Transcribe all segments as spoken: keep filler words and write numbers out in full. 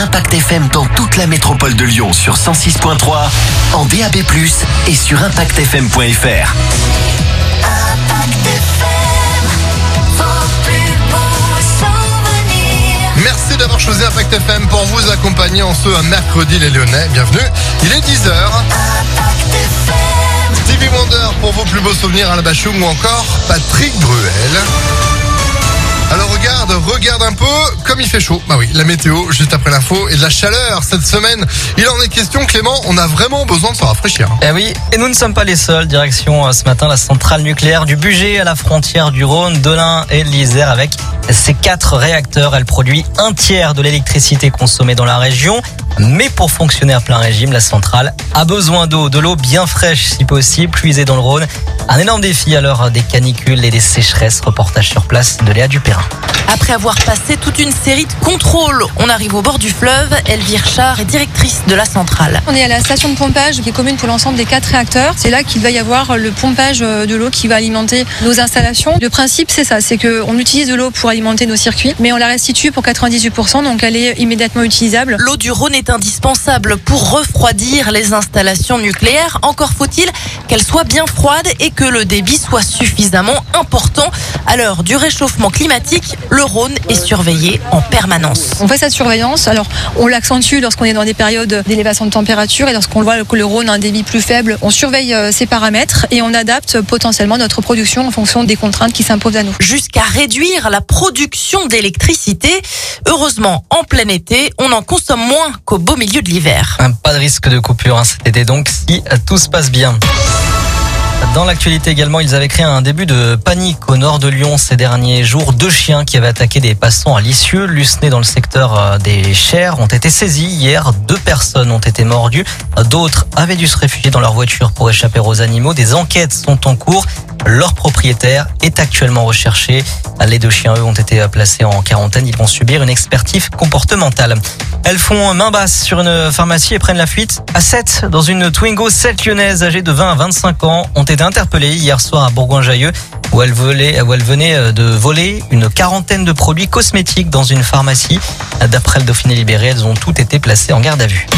Impact F M dans toute la métropole de Lyon sur cent six virgule trois, en D A B plus, et sur impact f m point f r. Merci d'avoir choisi Impact F M pour vous accompagner en ce mercredi les Lyonnais. Bienvenue, il est dix heures. Stevie Wonder pour vos plus beaux souvenirs à la Bachung ou encore Patrick Bruel. Alors regarde, regarde un peu comme il fait chaud. Bah oui, la météo juste après l'info et de la chaleur cette semaine. Il en est question, Clément, on a vraiment besoin de se rafraîchir. Eh oui, et nous ne sommes pas les seuls. Direction euh, ce matin la centrale nucléaire du Bugey à la frontière du Rhône, de l'Ain et de l'Isère. Avec ses quatre réacteurs, elle produit un tiers de l'électricité consommée dans la région. Mais pour fonctionner à plein régime, la centrale a besoin d'eau, de l'eau bien fraîche si possible, puisée dans le Rhône. Un énorme défi à l'heure des canicules et des sécheresses. Reportage sur place de Léa Dupérin. Après avoir passé toute une série de contrôles, on arrive au bord du fleuve. Elvire Char est directrice de la centrale. On est à la station de pompage qui est commune pour l'ensemble des quatre réacteurs. C'est là qu'il va y avoir le pompage de l'eau qui va alimenter nos installations. Le principe, c'est ça, c'est qu'on utilise de l'eau pour alimenter nos circuits, mais on la restitue pour quatre-vingt-dix pour cent, donc elle est immédiatement utilisable. L'eau du Rhône est indispensable pour refroidir les installations nucléaires. Encore faut-il qu'elle soit bien froide et que le débit soit suffisamment important. À l'heure du réchauffement climatique, le Rhône est surveillé en permanence. On fait cette surveillance, alors on l'accentue lorsqu'on est dans des périodes d'élévation de température et lorsqu'on voit que le Rhône a un débit plus faible, on surveille ces paramètres et on adapte potentiellement notre production en fonction des contraintes qui s'imposent à nous. Jusqu'à réduire la production d'électricité. Heureusement, en plein été, on en consomme moins qu'au beau milieu de l'hiver. Pas de risque de coupure hein, cet été donc si tout se passe bien. Dans l'actualité également, ils avaient créé un début de panique au nord de Lyon ces derniers jours. Deux chiens qui avaient attaqué des passants à Lisieux, Lucenay dans le secteur des Chers, ont été saisis hier. Deux personnes ont été mordues. D'autres avaient dû se réfugier dans leur voiture pour échapper aux animaux. Des enquêtes sont en cours. Leur propriétaire est actuellement recherché. Les deux chiens, eux, ont été placés en quarantaine. Ils vont subir une expertise comportementale. Elles font main basse sur une pharmacie et prennent la fuite à sept dans une Twingo. Sept lyonnaises âgées de vingt à vingt-cinq ans ont été interpellées hier soir à Bourgoin-Jallieu où elles volaient, où elles venaient de voler une quarantaine de produits cosmétiques dans une pharmacie. D'après le Dauphiné Libéré, elles ont toutes été placées en garde à vue.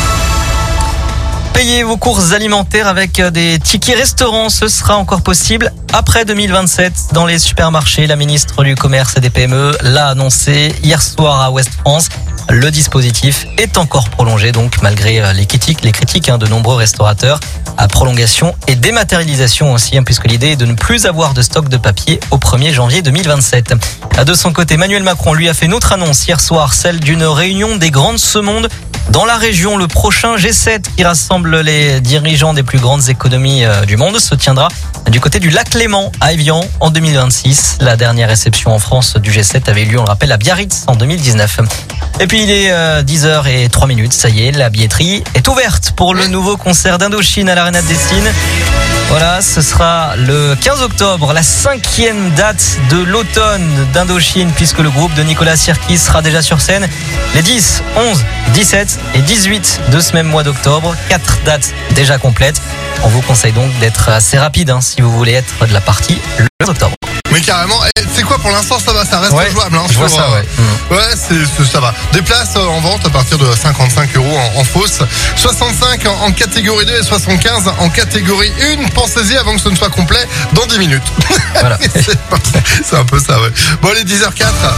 Payez vos courses alimentaires avec des tickets restaurants. Ce sera encore possible après deux mille vingt-sept dans les supermarchés. La ministre du Commerce et des P M E l'a annoncé hier soir à Ouest France. Le dispositif est encore prolongé, donc malgré les critiques, les critiques hein, de nombreux restaurateurs. À prolongation et dématérialisation aussi, hein, puisque l'idée est de ne plus avoir de stock de papier au premier janvier deux mille vingt-sept. De son côté, Emmanuel Macron lui a fait une autre annonce hier soir, celle d'une réunion des grands de ce monde dans la région. Le prochain G sept qui rassemble les dirigeants des plus grandes économies du monde se tiendra du côté du lac Léman à Évian en deux mille vingt-six. La dernière réception en France du G sept avait eu lieu, on le rappelle, à Biarritz en deux mille dix-neuf. Et puis il est euh, dix heures zéro trois minutes, ça y est, la billetterie est ouverte pour le nouveau concert d'Indochine à l'Arena de Dessine. Voilà, ce sera le quinze octobre, la cinquième date de l'automne d'Indochine, puisque le groupe de Nicolas Sirkis sera déjà sur scène les dix, onze, dix-sept et dix-huit de ce même mois d'octobre. Quatre dates déjà complètes. On vous conseille donc d'être assez rapide hein, si vous voulez être de la partie le quinze octobre. Mais carrément, c'est quoi pour l'instant ça va, ça reste ouais, jouable. Hein, je vois sur, ça, ouais. Euh, ouais, c'est, c'est, ça va. Des places en vente à partir de cinquante-cinq euros en, en fausse, soixante-cinq en, en catégorie deux et soixante-quinze en catégorie un. Pensez-y avant que ce ne soit complet dans dix minutes. Voilà. c'est, c'est un peu ça, ouais. Bon, allez, dix heures zéro quatre.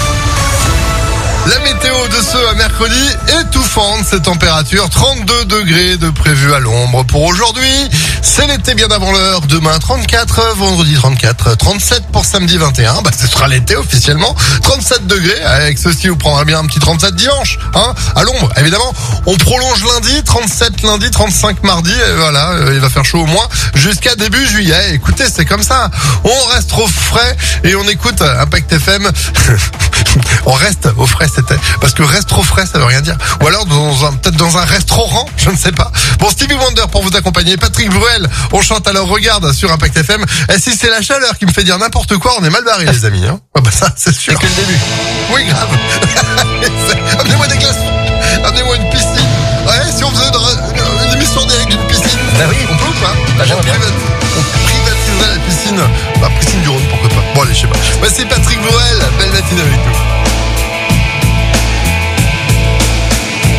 La météo de ce mercredi, étouffante, ces températures, trente-deux degrés de prévu à l'ombre pour aujourd'hui. C'est l'été bien avant l'heure, demain trente-quatre, vendredi trente-quatre, trente-sept pour samedi vingt et un, bah ce sera l'été officiellement, trente-sept degrés, avec ceci vous prendrez bien un petit trente-sept dimanche, hein, à l'ombre évidemment. On prolonge lundi, trente-sept lundi, trente-cinq mardi, et voilà, euh, il va faire chaud au moins jusqu'à début juillet. Écoutez, c'est comme ça, on reste au frais et on écoute Impact F M. On reste au frais, c'était parce que reste trop frais, ça veut rien dire. Ou alors dans un, peut-être dans un restaurant, je ne sais pas. Bon, Stevie Wonder pour vous accompagner, Patrick Bruel, on chante alors regarde sur Impact F M. Et si c'est la chaleur qui me fait dire n'importe quoi, on est mal barrés les amis. Hein. Ah bah ça, c'est sûr. C'est que le début. Oui, grave. Amenez-moi des glaçons, amenez-moi une piscine. Ouais, si on faisait une, une émission direct d'une piscine, bah oui, on peut ou pas? Bah j'aimerais bien. On privatiserait la piscine. Bah piscine du Rhône, pourquoi pas. Bon allez, je sais pas. Bah c'est Patrick Bruel, belle matinée avec nous.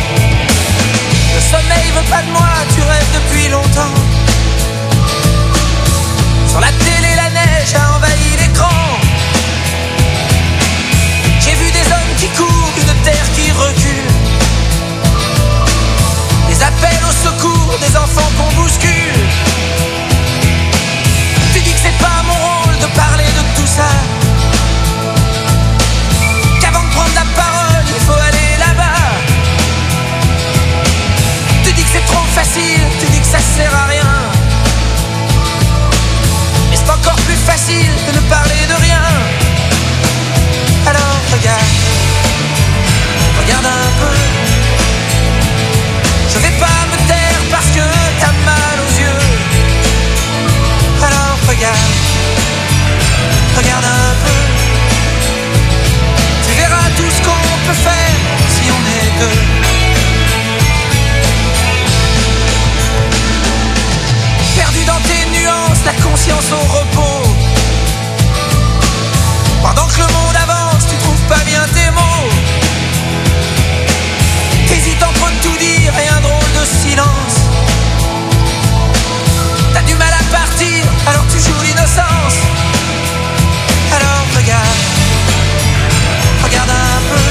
sert à rien. Mais c'est encore plus facile de ne parler de rien. Alors regarde, regarde un peu. Je vais pas me taire parce que t'as mal aux yeux. Alors regarde, regarde un peu. Tu verras tout ce qu'on peut faire si on est deux. Perdu dans tes nuances, la conscience au repos. Pendant que le monde avance, tu trouves pas bien tes mots. T'hésites entre tout dire et un drôle de silence. T'as du mal à partir, alors tu joues l'innocence. Alors regarde, regarde un peu.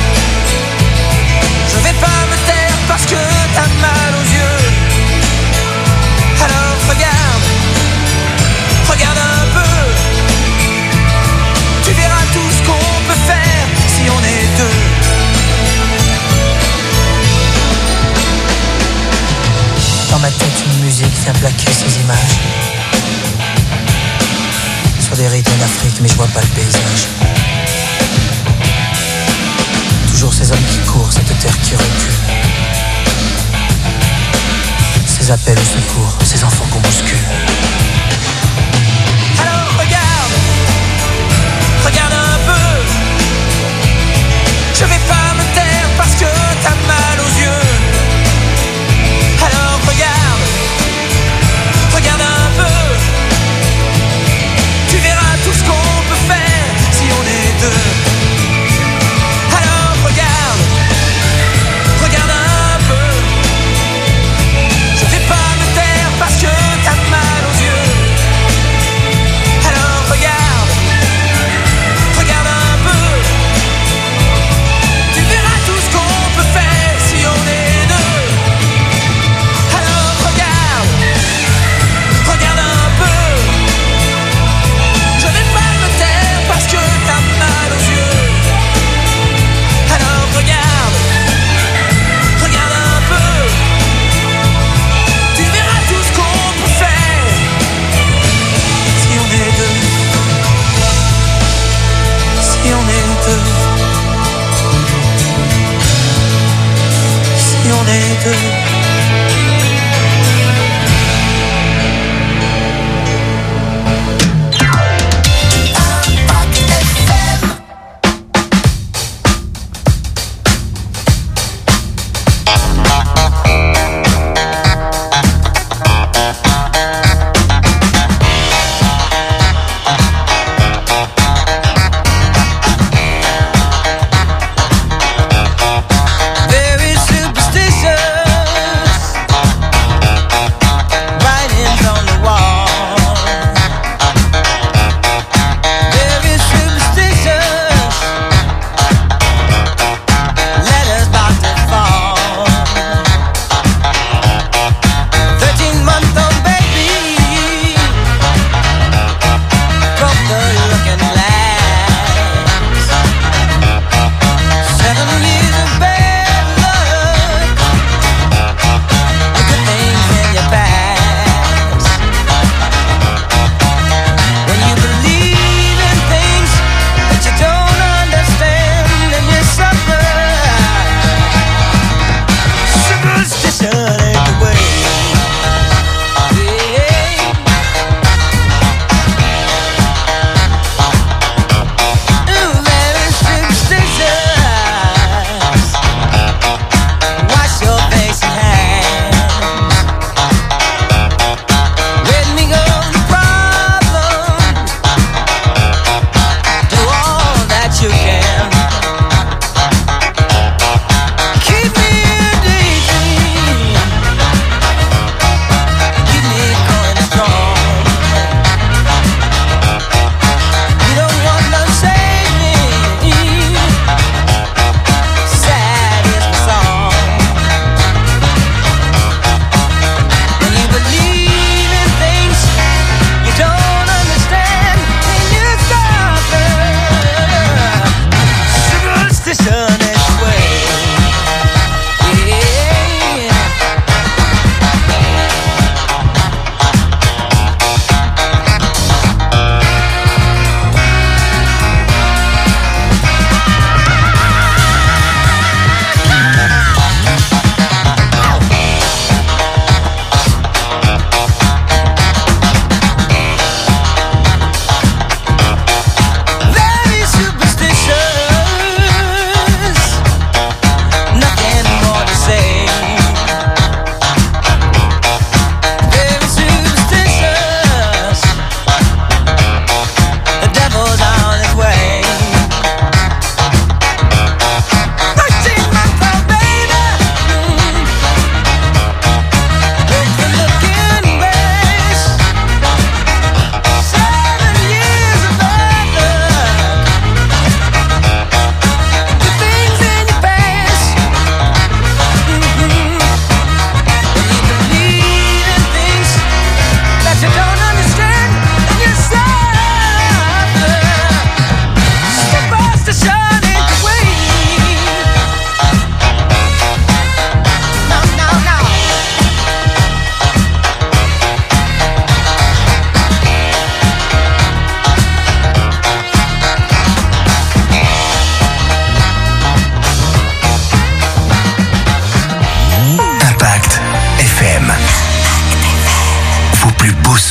Je vais pas me taire parce que t'as mal aux yeux. Alors regarde, regarde un peu. Tu verras tout ce qu'on peut faire si on est deux. Dans ma tête, une musique vient plaquer ces images. Sur des rythmes d'Afrique, mais je vois pas le paysage. Toujours ces hommes qui courent, cette terre qui recule. Ces appels au secours, ces enfants qu'on bouscule. Alors regarde, regarde un peu. Je vais pas me taire parce que t'as mal aux yeux. Alors regarde, regarde un peu. Tu verras tout ce qu'on peut faire si on est deux. Alors regarde, regarde un peu. Je vais pas me taire parce que t'as mal aux yeux. Alors regarde, regarde un peu. Tu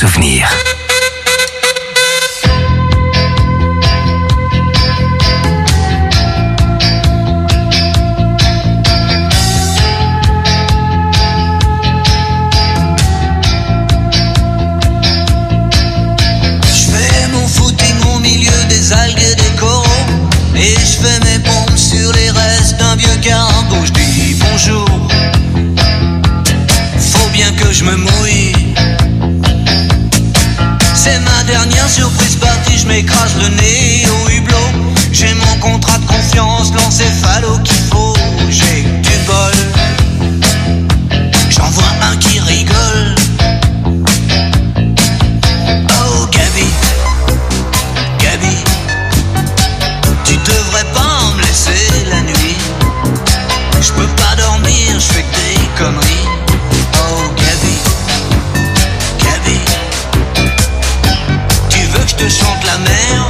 souvenirs. Algues et des coraux, et je fais mes pompes sur les restes d'un vieux cargo. Je dis bonjour, faut bien que je me mouille. C'est ma dernière surprise partie, je m'écrase le nez au hublot. J'ai mon contrat de confiance, l'encéphalo qu'il faut. J'ai du bol, j'en vois un qui rigole. Oh Gabi, Gabi, tu devrais pas me laisser la nuit. Je peux pas dormir, je fais que des conneries. Oh Gabi, Gabi, tu veux que je te chante la mer?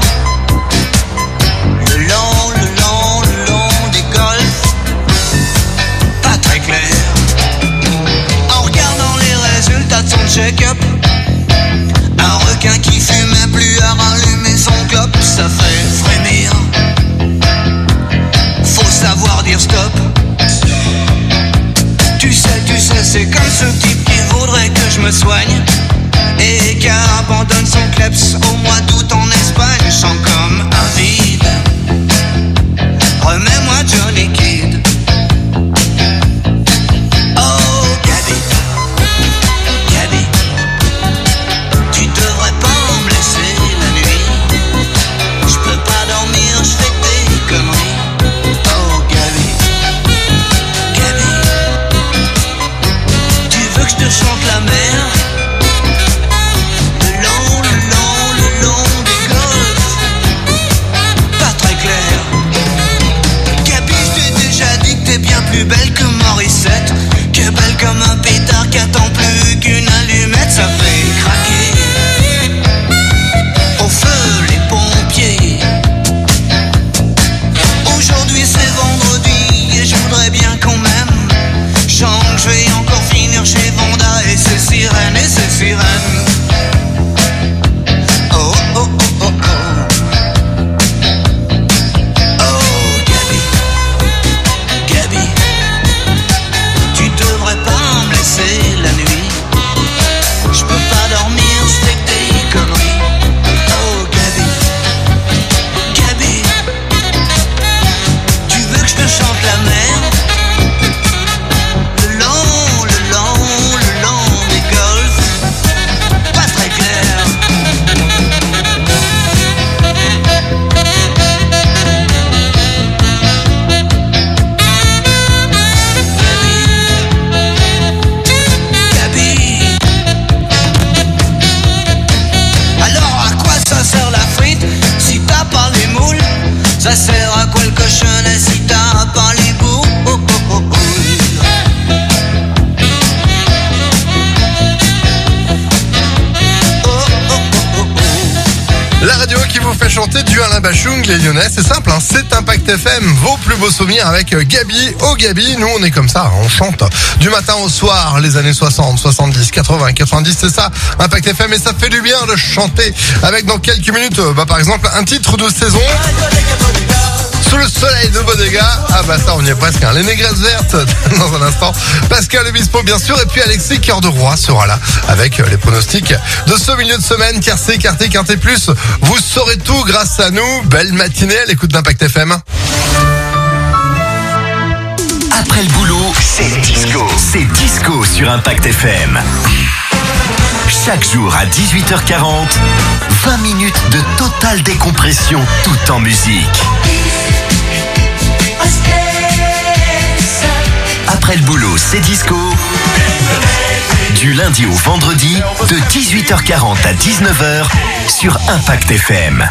Le long, le long, le long des golfs, pas très clair. En regardant les résultats de son check-up, un requin qui fumait plus à rallumer son clope, ça fait frémir. Faut savoir dire stop. Tu sais, tu sais, c'est comme ce type qui voudrait que je me soigne et qui abandonne son kleps au mois d'août en Espagne. Je sens comme un vide. Remets-moi Johnny Kidd. Oh Gabi, Gabi, tu devrais pas me laisser la nuit. Je peux pas dormir, je fais des conneries. Oh Gabi, Gabi, tu veux que je te chante la mer? Le long, le long, le long des golfs, pas très clair. Gabi, je t'ai déjà dit que t'es bien plus belle que Morissette, que belle comme un pétard qui attend plus qu'une allumette. Ça fait craquer au feu les pompiers. Aujourd'hui c'est vendredi et je voudrais bien qu'on m'aime. Je sens que je vais encore finir chez Vanda et ses sirènes, et ses sirènes. Oh oh oh oh oh. Oh Gabi, Gabi, tu devrais pas me laisser la nuit. Je peux pas dormir, je fais que des conneries. Oh Gabi, Gabi, tu veux que je te chante la mer? Le long, le long, le long des golfs, pas très clair. Gabi, alors à quoi ça sert la frite si t'as pas les moules? Ça sert à quoi le cochonnet si t'as pas les bouts? Oh, oh, oh, oh. Oh, oh, oh, oh, oh. La radio qui vous fait chanter du Alain Bachung, les Lyonnais, c'est simple, hein, c'est Impact F M, vos plus beaux souvenirs avec Gabi. Oh Gabi, nous on est comme ça, on chante du matin au soir, les années soixante, soixante-dix, quatre-vingts, quatre-vingt-dix, c'est ça, Impact F M, et ça fait du bien de chanter avec dans quelques minutes, bah, par exemple, un titre de saison. Sous le soleil de Bodega, ah bah ça on y est presque, hein. Les négresses vertes dans un instant, Pascal Obispo bien sûr, et puis Alexis Cœur de Roi sera là avec les pronostics de ce milieu de semaine. Tiercé, quarté, quinté plus, vous saurez tout grâce à nous. Belle matinée à l'écoute d'Impact F M. Après le boulot, c'est disco. C'est disco sur Impact F M. Chaque jour à dix-huit heures quarante, vingt minutes de totale décompression tout en musique. Après le boulot, c'est disco. Du lundi au vendredi, de dix-huit heures quarante à dix-neuf heures sur Impact F M.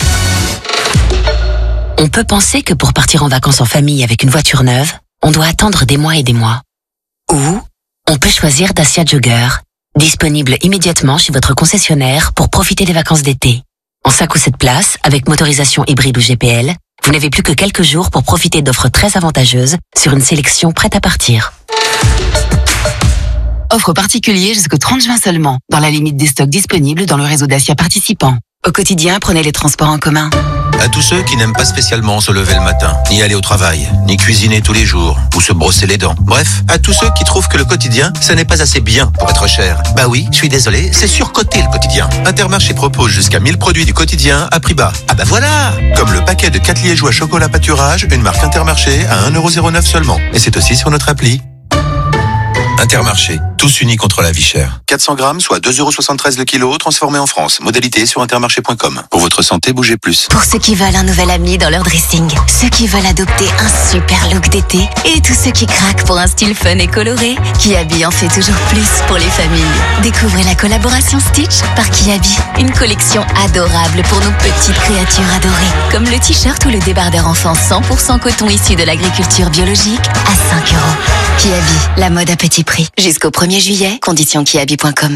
On peut penser que pour partir en vacances en famille avec une voiture neuve, on doit attendre des mois et des mois. Ou on peut choisir Dacia Jogger, disponible immédiatement chez votre concessionnaire pour profiter des vacances d'été. En cinq ou sept places, avec motorisation hybride ou G P L, vous n'avez plus que quelques jours pour profiter d'offres très avantageuses sur une sélection prête à partir. Offre particulier jusqu'au trente juin seulement, dans la limite des stocks disponibles dans le réseau Dacia participant. Au quotidien, prenez les transports en commun. À tous ceux qui n'aiment pas spécialement se lever le matin, ni aller au travail, ni cuisiner tous les jours, ou se brosser les dents. Bref, à tous ceux qui trouvent que le quotidien, ça n'est pas assez bien pour être cher. Bah oui, je suis désolé, c'est surcoté le quotidien. Intermarché propose jusqu'à mille produits du quotidien à prix bas. Ah bah voilà! Comme le paquet de quatre liégeois chocolat pâturage, une marque Intermarché à un euro zéro neuf seulement. Et c'est aussi sur notre appli. Intermarché, tous unis contre la vie chère. quatre cents grammes, soit deux euros soixante-treize le kilo, transformé en France. Modalité sur intermarché point com. Pour votre santé, bougez plus. Pour ceux qui veulent un nouvel ami dans leur dressing, ceux qui veulent adopter un super look d'été et tous ceux qui craquent pour un style fun et coloré, Kiabi en fait toujours plus pour les familles. Découvrez la collaboration Stitch par Kiabi, une collection adorable pour nos petites créatures adorées, comme le t-shirt ou le débardeur enfant cent pour cent coton issu de l'agriculture biologique à cinq euros. Kiabi, la mode à petit prix. Jusqu'au premier juillet, conditions kiabi point com.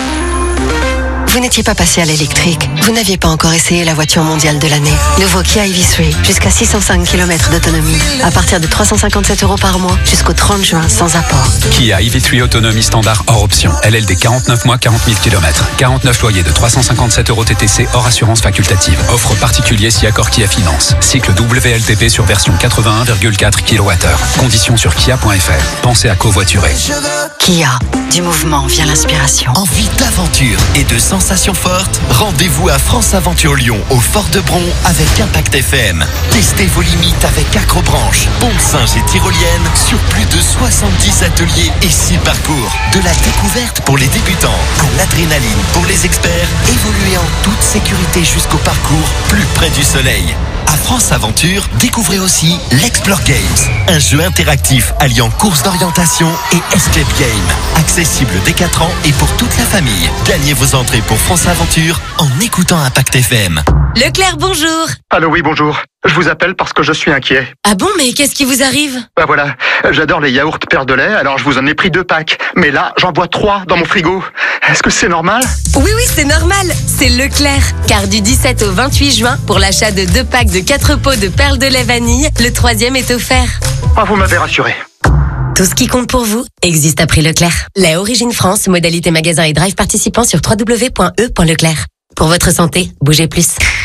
Vous n'étiez pas passé à l'électrique. Vous n'aviez pas encore essayé la voiture mondiale de l'année. Nouveau Kia E V trois, jusqu'à six cent cinq kilomètres d'autonomie. À partir de trois cent cinquante-sept euros par mois, jusqu'au trente juin, sans apport. Kia E V trois autonomie standard hors option. L L D quarante-neuf mois, quarante mille kilomètres. quarante-neuf loyers de trois cent cinquante-sept euros T T C hors assurance facultative. Offre particulier si accord Kia Finance. Cycle W L T P sur version quatre-vingt-un virgule quatre kilowattheures. Conditions sur kia point f r. Pensez à covoiturer. Kia, du mouvement vient l'inspiration. Envie d'aventure et de sensations fortes? Rendez-vous à France Aventure Lyon, au Fort de Bron, avec Impact F M. Testez vos limites avec Acrobranche, Pont-Singe et Tyrolienne sur plus de soixante-dix ateliers et six parcours. De la découverte pour les débutants à l'adrénaline pour les experts. Évoluez en toute sécurité jusqu'au parcours plus près du soleil. À France Aventure, découvrez aussi l'Explore Games, un jeu interactif alliant course d'orientation et escape game. Accessible dès quatre ans et pour toute la famille. Gagnez vos entrées pour France Aventure en écoutant Impact F M. Leclerc, bonjour. Allô, oui, bonjour. Je vous appelle parce que je suis inquiet. Ah bon, mais qu'est-ce qui vous arrive? Bah voilà, j'adore les yaourts Père de lait, alors je vous en ai pris deux packs. Mais là, j'en bois trois dans mon frigo. Est-ce que c'est normal? Oui, oui, c'est normal. C'est Leclerc. Car du dix-sept au vingt-huit juin, pour l'achat de deux packs de quatre pots de perles de lait vanille, le troisième est offert. Ah, vous m'avez rassuré. Tout ce qui compte pour vous existe à prix Leclerc. Lait Origine France, modalité magasin et drive participant sur w w w point e point leclerc. Pour votre santé, bougez plus.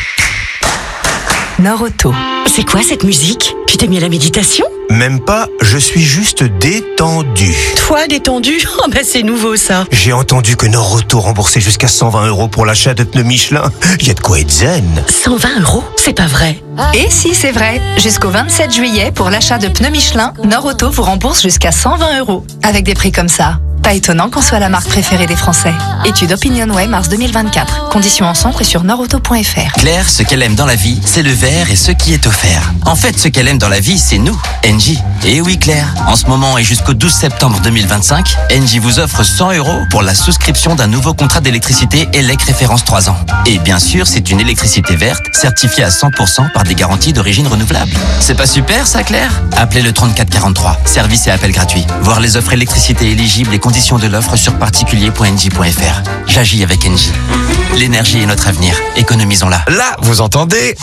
Nord-Auto. C'est quoi cette musique? Tu t'es mis à la méditation? Même pas, je suis juste détendu. Toi, détendu? Oh bah c'est nouveau ça. J'ai entendu que Nord-Auto remboursait jusqu'à cent vingt euros pour l'achat de pneus Michelin. Il y a de quoi être zen. cent vingt euros? C'est pas vrai. Et si, c'est vrai. Jusqu'au vingt-sept juillet, pour l'achat de pneus Michelin, Nord-Auto vous rembourse jusqu'à cent vingt euros. Avec des prix comme ça. Pas étonnant qu'on soit la marque préférée des Français. Étude OpinionWay mars deux mille vingt-quatre. Conditions en centre et sur nordauto point f r. Claire, ce qu'elle aime dans la vie, c'est le vert et ce qui est offert. En fait, ce qu'elle aime dans la vie, c'est nous, Engie. Et oui, Claire, en ce moment et jusqu'au douze septembre deux mille vingt-cinq, Engie vous offre cent euros pour la souscription d'un nouveau contrat d'électricité E L E C référence trois ans. Et bien sûr, c'est une électricité verte, certifiée à cent pour cent par des garanties d'origine renouvelable. C'est pas super, ça, Claire? Appelez le trente-quatre quarante-trois. Service et appel gratuit. Voir les offres électricité éligibles et conditions de l'offre sur particulier point engie point f r. J'agis avec Engie. L'énergie est notre avenir. Économisons-la. Là, vous entendez?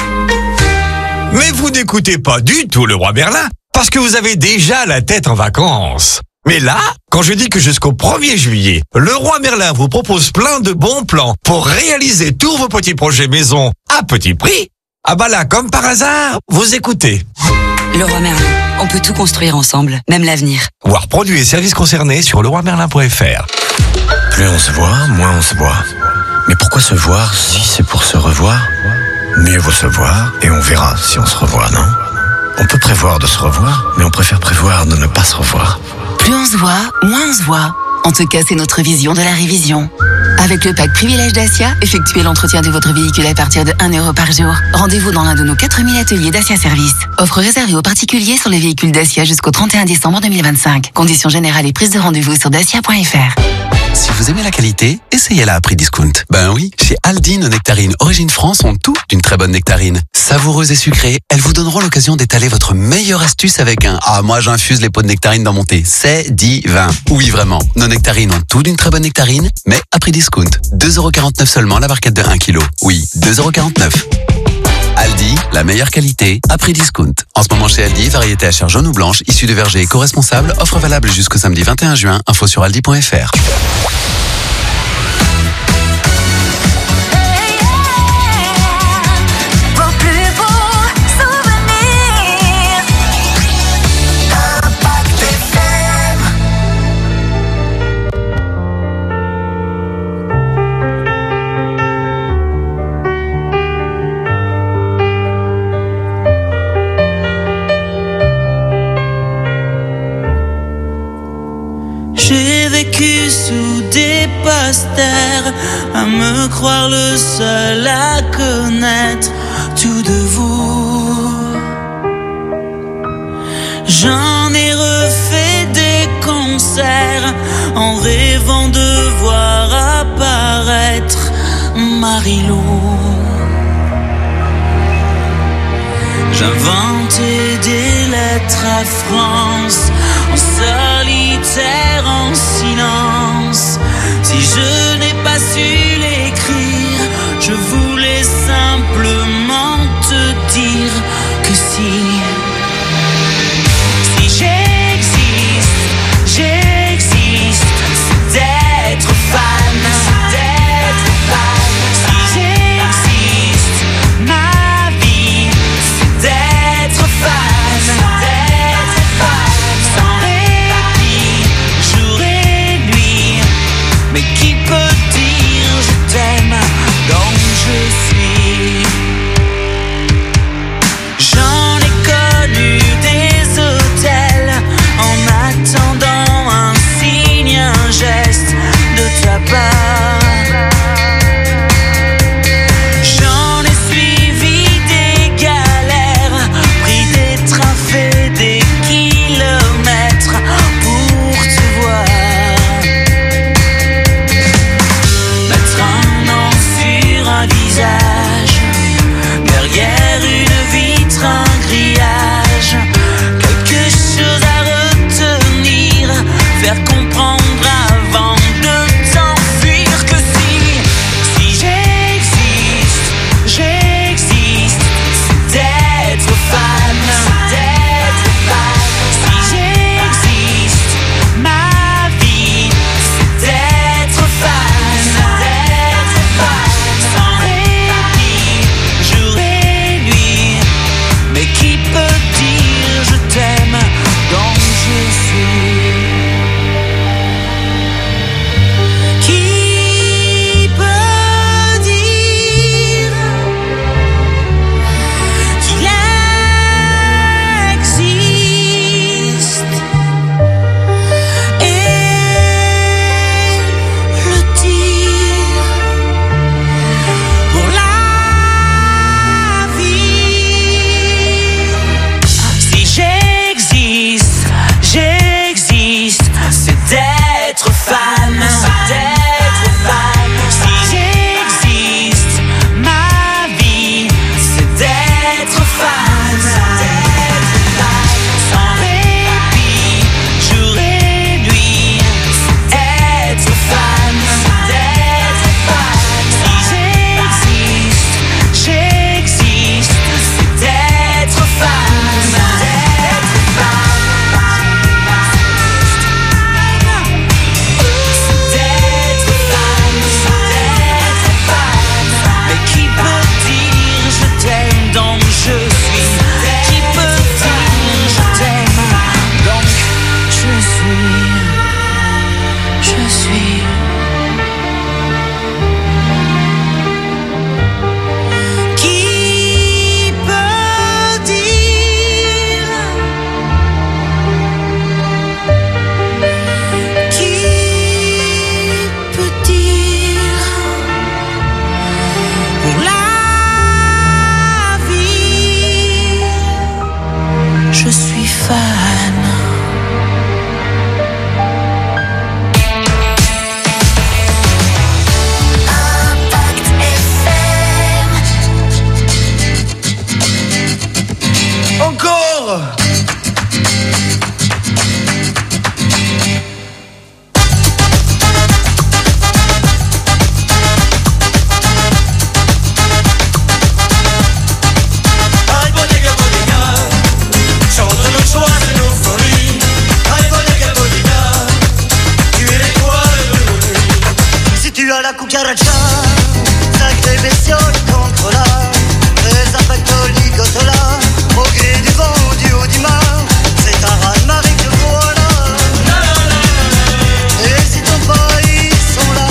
Mais vous n'écoutez pas du tout le roi Merlin, parce que vous avez déjà la tête en vacances. Mais là, quand je dis que jusqu'au premier juillet, le roi Merlin vous propose plein de bons plans pour réaliser tous vos petits projets maison à petit prix, ah bah là, comme par hasard, vous écoutez. Le roi Merlin, on peut tout construire ensemble, même l'avenir. Voir produits et services concernés sur le roi merlin point f r. Plus on se voit, moins on se voit. Mais pourquoi se voir si c'est pour se revoir? Mieux vaut se voir et on verra si on se revoit, non? On peut prévoir de se revoir, mais on préfère prévoir de ne pas se revoir. Plus on se voit, moins on se voit. En tout cas, c'est notre vision de la révision. Avec le pack Privilège Dacia, effectuez l'entretien de votre véhicule à partir de un euro par jour. Rendez-vous dans l'un de nos quatre mille ateliers Dacia Service. Offre réservée aux particuliers sur les véhicules Dacia jusqu'au trente et un décembre deux mille vingt-cinq. Conditions générales et prise de rendez-vous sur dacia point f r. Si vous aimez la qualité, essayez-la à prix discount. Ben oui, chez Aldi, nos nectarines Origine France ont tout d'une très bonne nectarine. Savoureuses et sucrées, elles vous donneront l'occasion d'étaler votre meilleure astuce avec un « Ah, moi j'infuse les pots de nectarines dans mon thé, c'est divin ». Oui, vraiment, nos nectarines ont tout d'une très bonne nectarine, mais à prix discount. deux euros quarante-neuf seulement la barquette de un kilo. Oui, deux euros quarante-neuf. Aldi, la meilleure qualité, à prix discount. En ce moment chez Aldi, variété à chair jaune ou blanche, issue de verger éco-responsable, offre valable jusqu'au samedi vingt et un juin, info sur aldi point fr. J'ai vécu sous des posters, à me croire le seul à connaître tout de vous. J'en ai refait des concerts, en rêvant de voir apparaître Marie-Lou. J'inventais des lettres à France, en solitaire, en silence. Si je n'ai pas su l'écrire, je voulais simplement te dire que si. Si j'existe, j'existe, c'est d'être fan, c'est d'être fan. Si j'existe, ma vie, c'est d'être fan, c'est d'être fan. Sans répit, jour et nuit. Tu as la cucaracha, sacrée bestiole contre la, très impacto ligotola, au gré du vent, du haut du mar, c'est un raz-de-marée que voilà. Et si ton pas, ils sont là.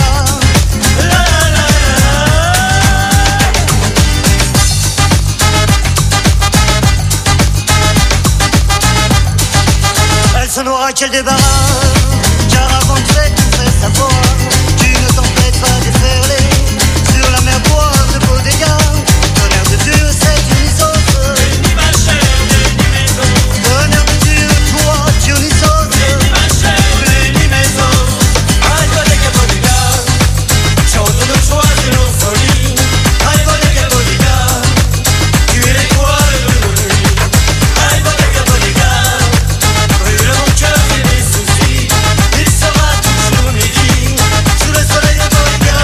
Elle se noiera qu'elle débarrasse, car avant de faire tout fait savoir, tu ne t'empêches pas de déferler sur la mer boire de beaux dégâts. Tonnerre de Dieu, c'est Dionysos. Béni ma chère, béni mes os. Tonnerre de Dieu, toi, Dionysos. Béni ma chère, béni mes os. Aïe, bodega, bodega, chante nos joies et nos folies. Aïe, bodega, bodega, tu es l'étoile de nos nuits. Aïe, bodega, bodega, brûle mon cœur et mes soucis. Il sera toujours midi, sous le soleil de Bodega.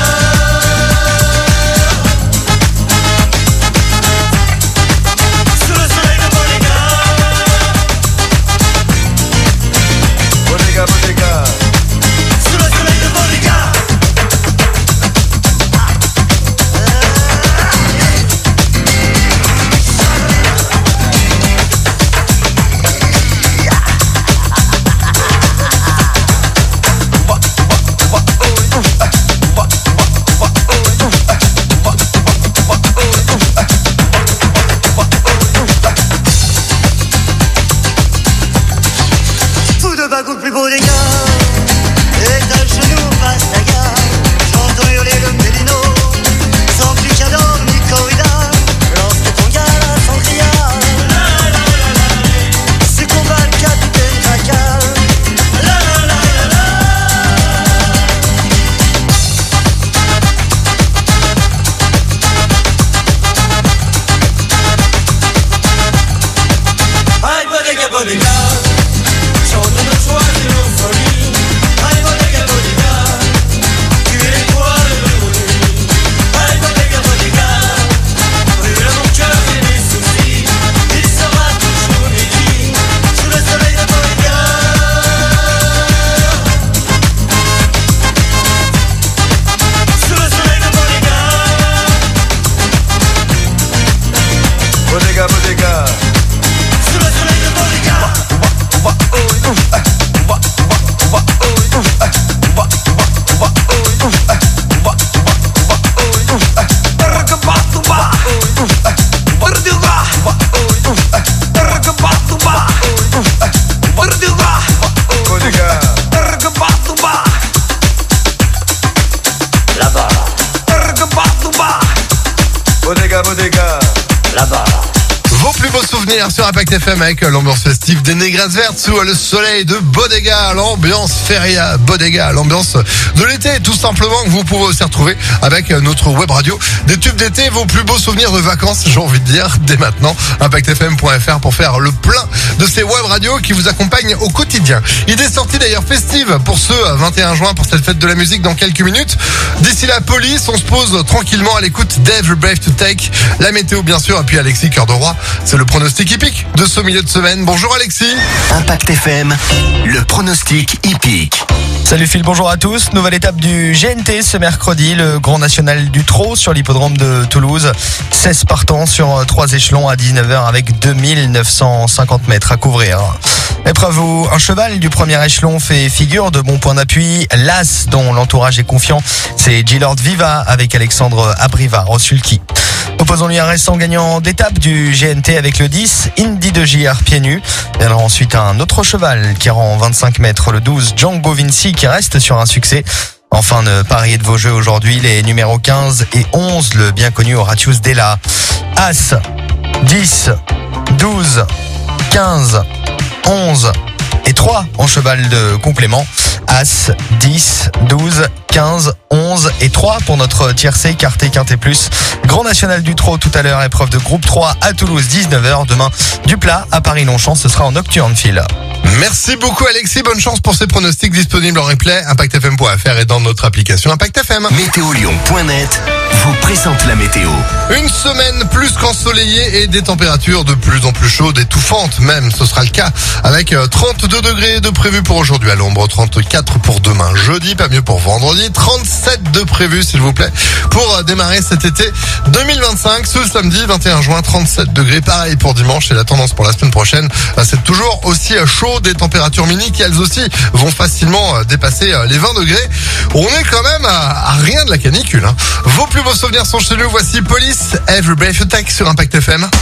Sous le soleil de Bodega. Bodega, Bodega. Sous le soleil de Bodega. Fou de bagou le plus beau des gars. Et à genoux passe la gare. J'entends hurler le mélino. Sans plus qu'adore ni corrida. Lorsque ton gars la sangria. C'est combat le capitaine Tracal. La la la la la. Aïe, bodega, bodega. Chante nos joies et nos folies. Aïe, bodega, bodega, tu es l'étoile de nos nuits. Aïe, bodega, bodega, brûle mon cœur et mes soucis. Il sera toujours midi, sous le soleil de Bodega. Sous le soleil de Bodega. Bodega, bodega. Sous le soleil de Bodega. Là-bas. Bodega, bodega. Là-bas. Vos plus beaux souvenirs sur Impact F M avec l'ambiance festive des Négresses Vertes sous le soleil de Bodega, l'ambiance feria Bodega, l'ambiance de l'été tout simplement que vous pouvez aussi retrouver avec notre web radio des tubes d'été, vos plus beaux souvenirs de vacances, j'ai envie de dire, dès maintenant, impact f m point f r pour faire le plein de ces web radios qui vous accompagnent au quotidien. Idée sortie d'ailleurs festive pour ce vingt et un juin pour cette fête de la musique dans quelques minutes. D'ici la police, on se pose tranquillement à l'écoute d'Every Brave to Take, la météo bien sûr, et puis Alexis Cœur de Roi. C'est le pronostic hippique de ce milieu de semaine. Bonjour Alexis. Impact F M, le pronostic hippique. Salut Phil, bonjour à tous. Nouvelle étape du G N T ce mercredi, le Grand National du Trot sur l'hippodrome de Toulouse. seize partants sur trois échelons à dix-neuf heures avec deux mille neuf cent cinquante mètres à couvrir. Épreuve où un cheval du premier échelon fait figure de bon point d'appui. L'As, dont l'entourage est confiant, c'est G-Lord Viva avec Alexandre Abrivard au sulky. Opposons-lui un récent gagnant d'étape du G N T avec le dix, Indy de J R pieds nus. Viendra ensuite un autre cheval qui rend vingt-cinq mètres, le douze, Django Vinci qui reste sur un succès. Enfin, ne pariez de vos jeux aujourd'hui, les numéros quinze et onze, le bien connu Horatius Della. As, dix, douze, quinze, onze et trois en cheval de complément. As, dix, douze, quinze, onze et trois pour notre tiercé quarté quinté plus. Grand National du Trot tout à l'heure, épreuve de groupe trois à Toulouse, dix-neuf heures. Demain, du plat à Paris-Longchamp, ce sera en nocturne fil. Merci beaucoup Alexis, bonne chance pour ces pronostics disponibles en replay, impact f m point f r et dans notre application Impact F M. météolion point net vous présente la météo. Une semaine plus qu'ensoleillée et des températures de plus en plus chaudes, étouffantes même, ce sera le cas avec trente-deux degrés de prévu pour aujourd'hui à l'ombre, trente-quatre pour demain jeudi, pas mieux pour vendredi, trente-sept faites de prévu, s'il vous plaît, pour démarrer cet été deux mille vingt-cinq. Ce samedi vingt et un juin, trente-sept degrés. Pareil pour dimanche et la tendance pour la semaine prochaine, c'est toujours aussi chaud. Des températures mini qui elles aussi vont facilement dépasser les vingt degrés. On est quand même à, à rien de la canicule. Hein. Vos plus beaux souvenirs sont chez nous. Voici Police, Every Breath You Take sur Impact F M.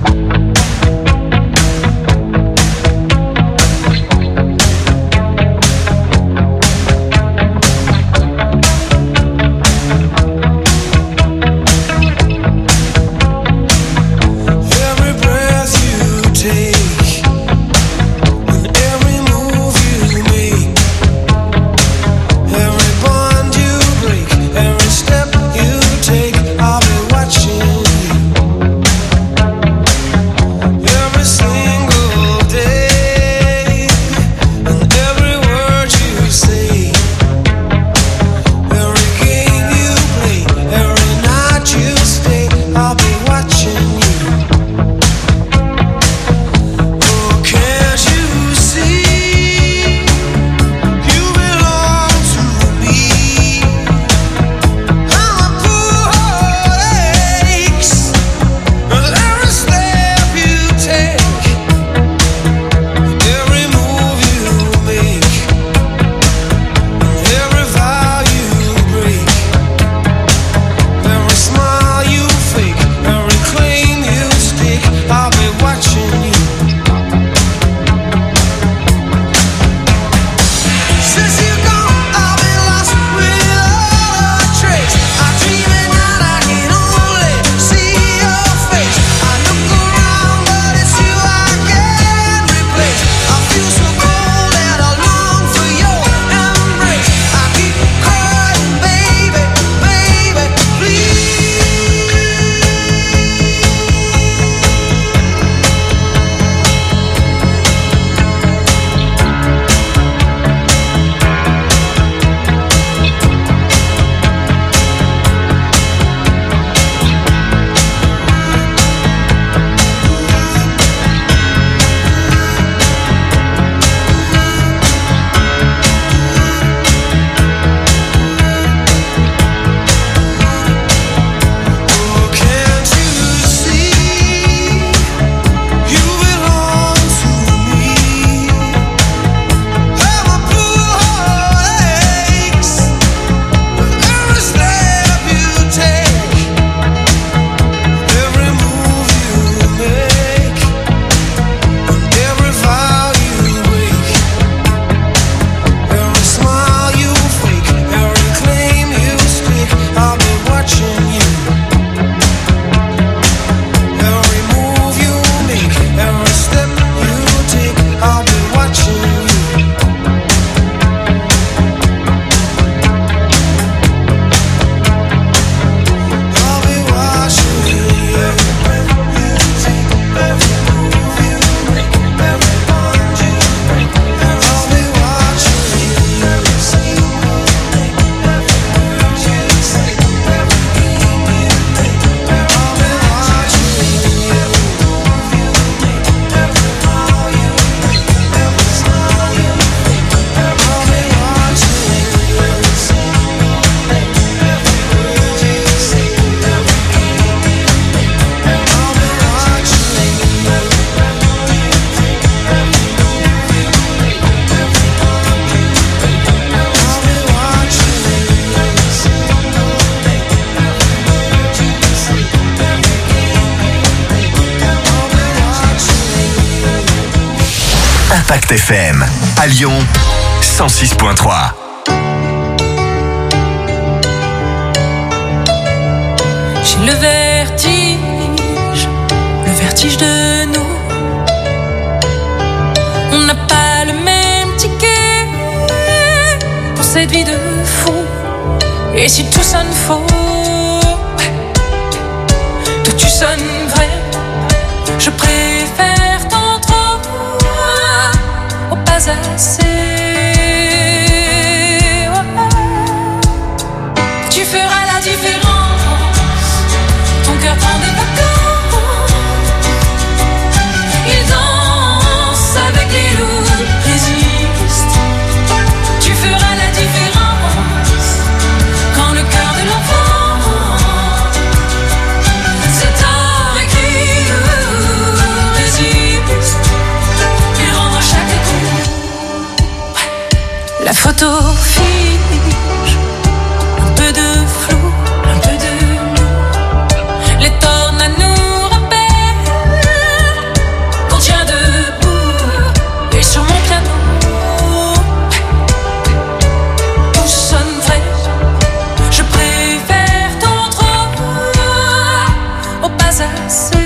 Impact F M. À Lyon, cent six point trois. J'ai le vertige, le vertige de nous. On n'a pas le même ticket pour cette vie de fou. Et si tout sonne faux, toi tu sonnes vrai, je préfère tant trop au pas assez. Tu feras la différence, ton cœur prend des vacances. Il danse avec les loups, résiste. Tu feras la différence quand le photos figent, un peu de flou, un peu de nous. Les tornades nous rappellent qu'on tient debout. Et sur mon piano, tout sonne vrai. Je préfère ton trop au pas assez.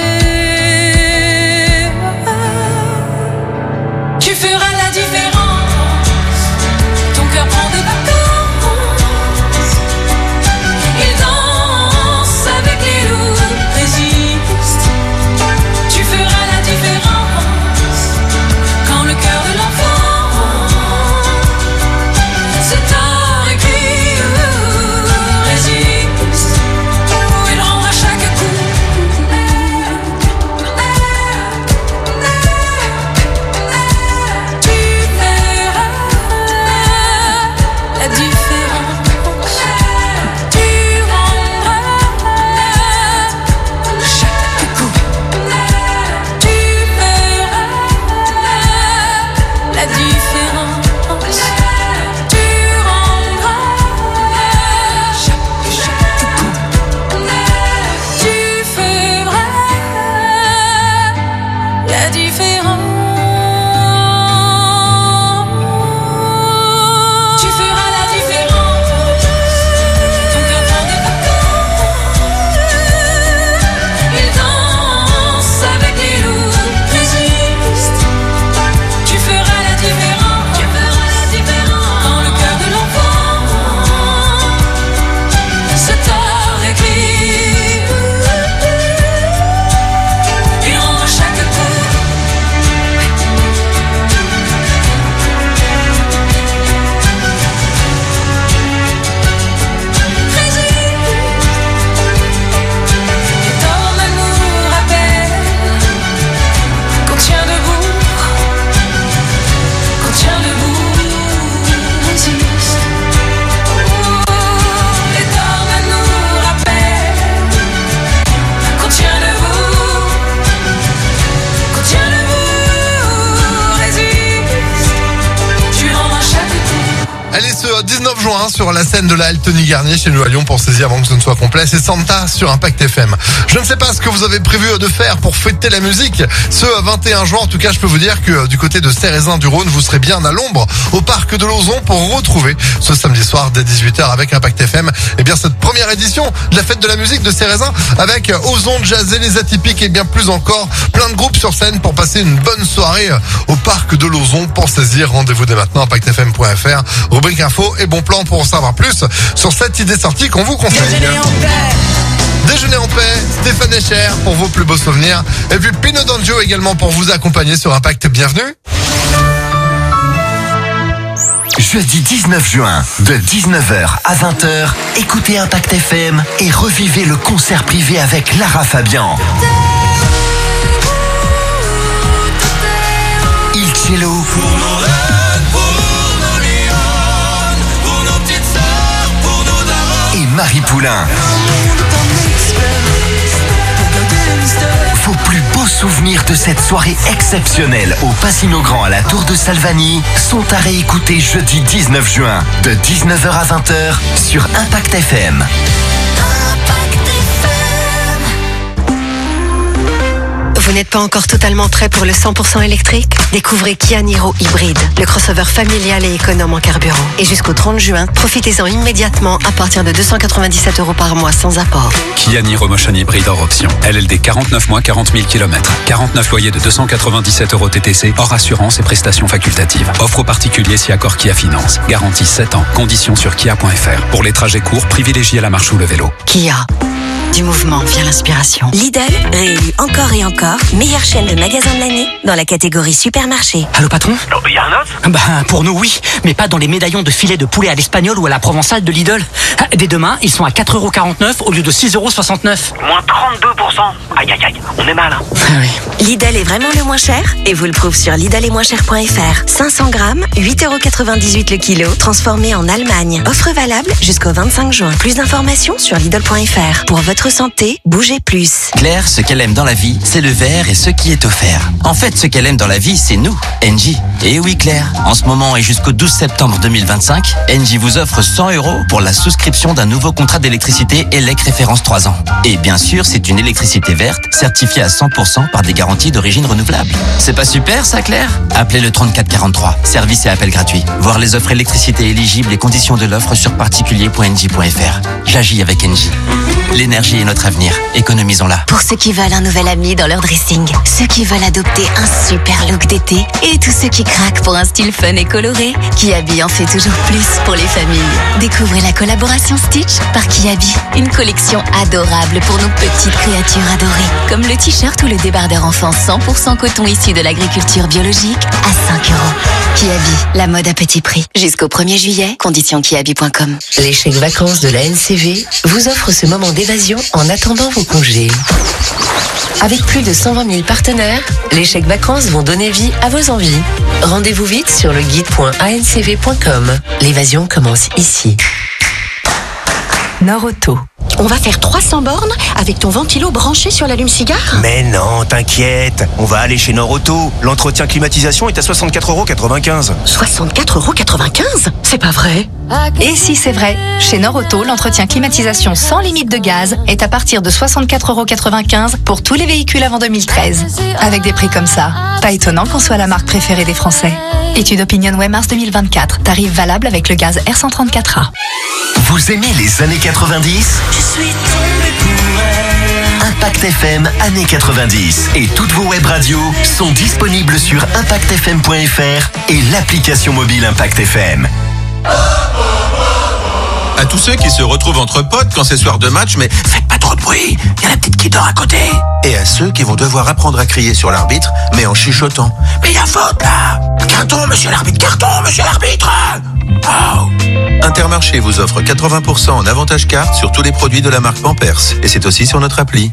Tu feras la différence. Ton cœur prend des vacances. Il danse avec les loups, résiste. Tu feras la différence. Quand le cœur de l'enfant c'est tard écrit, résiste. Il rendra chaque coup. Tu verras la différence. Tu rendras chaque coup. Tu verras la différence. Tu rendras chaque, chaque coup. Tu feras la différence. Tu feras la différence. Ton cœur prend des vacances. Il danse avec les loups, résiste. Tu feras la différence. Tu feras la différence. Quand le cœur de l'enfant c'est tard écrit. Il rend à chaque coup. Les tornades nous rappellent qu'on tient debout, qu'on tient debout, résiste. Les tornades nous rappellent qu'on tient debout, qu'on tient debout, résiste. Tu rends à chaque coup. Allez, ce dix-neuf juin sur la scène de la halle Tony Garnier chez nous à Lyon pour saisir avant que ce ne soit complet. C'est Santa sur Impact F M. Je ne sais pas ce que vous avez prévu de faire pour fêter la musique ce vingt et un juin. En tout cas, je peux vous dire que du côté de Cérézin du Rhône, vous serez bien à l'ombre au parc de Lauzon pour retrouver ce samedi soir dès dix-huit heures avec Impact F M. Et bien, cette première édition de la fête de la musique de Cérézin avec Ozon, Jazzé, Les Atypiques et bien plus encore. Plein de groupes sur scène pour passer une bonne soirée au parc de Lauzon. Pour saisir, rendez-vous dès maintenant impact f m point f r, rubrique info et bon plan pour en savoir plus sur cette idée sortie qu'on vous conseille. Déjeuner en paix, Stéphane Echer pour vos plus beaux souvenirs. Et puis Pino D'Angio également pour vous accompagner sur Impact. Bienvenue. Jeudi dix-neuf juin, de dix-neuf heures à vingt heures, écoutez Impact F M et revivez le concert privé avec Lara Fabian. Il Cello. Pour nos rêves, pour nos lions, pour nos petites sœurs, pour nos darons. Et Marie Poulain. Vos plus beaux souvenirs de cette soirée exceptionnelle au Casino Grand à la Tour de Salvani sont à réécouter jeudi dix-neuf juin de dix-neuf heures à vingt heures sur Impact F M. Vous n'êtes pas encore totalement prêt pour le cent pour cent électrique? Découvrez Kia Niro Hybride, le crossover familial et économe en carburant. Et jusqu'au trente juin, profitez-en immédiatement à partir de deux cent quatre-vingt-dix-sept euros par mois sans apport. Kia Niro Motion Hybride hors option. L L D quarante-neuf mois, quarante mille kilomètres. quarante-neuf loyers de deux cent quatre-vingt-dix-sept euros T T C, hors assurance et prestations facultatives. Offre aux particuliers si accord Kia Finance. Garantie sept ans. Conditions sur kia point f r. Pour les trajets courts, privilégiez la marche ou le vélo. Kia. Du mouvement vient l'inspiration. Lidl, réélu encore et encore, meilleure chaîne de magasins de l'année dans la catégorie supermarché. Allô patron? Il y a un autre? Bah pour nous oui, mais pas dans les médaillons de filet de poulet à l'espagnol ou à la provençale de Lidl. Ah, dès demain, ils sont à quatre euros quarante-neuf au lieu de six euros soixante-neuf. Moins trente-deux pour cent. Aïe aïe aïe, on est mal. Hein. Ah oui. Lidl est vraiment le moins cher et vous le prouve sur lidl est moins cher point f r. cinq cents grammes, huit euros quatre-vingt-dix-huit le kilo, transformé en Allemagne. Offre valable jusqu'au vingt-cinq juin. Plus d'informations sur lidl point f r. Pour votre santé, bougez plus. Claire, ce qu'elle aime dans la vie, c'est le verre et ce qui est offert. En fait, ce qu'elle aime dans la vie, c'est nous, Engie. Et oui Claire, en ce moment et jusqu'au douze septembre deux mille vingt-cinq, Engie vous offre cent euros pour la souscription d'un nouveau contrat d'électricité E L E C référence trois ans. Et bien sûr, c'est une électricité verte, certifiée à cent pour cent par des garanties d'origine renouvelable. C'est pas super ça Claire? Appelez le trente-quatre quarante-trois. Service et appel gratuit. Voir les offres électricité éligibles et conditions de l'offre sur particulier point engie point f r. J'agis avec Engie. L'énergie est notre avenir. Économisons-la. Pour ceux qui veulent un nouvel ami dans leur dressing, ceux qui veulent adopter un super look d'été et tous ceux qui craquent pour un style fun et coloré, Kiabi en fait toujours plus pour les familles. Découvrez la collaboration Stitch par Kiabi, une collection adorable pour nos petites créatures adorées, comme le t-shirt ou le débardeur enfant cent pour cent coton issu de l'agriculture biologique à cinq euros. Kiabi, la mode à petit prix. Jusqu'au premier juillet, conditions kiabi point com. Les chèques vacances de la N C V vous offrent ce moment d'évasion en attendant vos congés. Avec plus de cent vingt mille partenaires, les chèques vacances vont donner vie à vos envies. Rendez-vous vite sur le guide point a n c v point com. L'évasion commence ici. Norauto. On va faire trois cents bornes avec ton ventilo branché sur l'allume-cigare? Mais non, t'inquiète, on va aller chez Norauto. L'entretien climatisation est à soixante-quatre euros quatre-vingt-quinze. soixante-quatre euros quatre-vingt-quinze? C'est pas vrai? Et si c'est vrai, chez Norauto, l'entretien climatisation sans limite de gaz est à partir de soixante-quatre euros quatre-vingt-quinze pour tous les véhicules avant deux mille treize. Avec des prix comme ça, pas étonnant qu'on soit la marque préférée des Français. Étude OpinionWay mars deux mille vingt-quatre. Tarif valable avec le gaz R cent trente-quatre A. Vous aimez les années quatre-vingt-dix? Je suis tombé pour elle. Impact F M années quatre-vingt-dix et toutes vos web radios sont disponibles sur impact f m point f r et l'application mobile Impact F M. À tous ceux qui se retrouvent entre potes quand c'est soir de match, mais faites pas trop de bruit, il y a la petite qui dort à côté. Et à ceux qui vont devoir apprendre à crier sur l'arbitre, mais en chuchotant. Mais il y a faute là! Carton, monsieur l'arbitre, carton, monsieur l'arbitre! Oh. Intermarché vous offre quatre-vingts pour cent en avantage carte sur tous les produits de la marque Pampers. Et c'est aussi sur notre appli.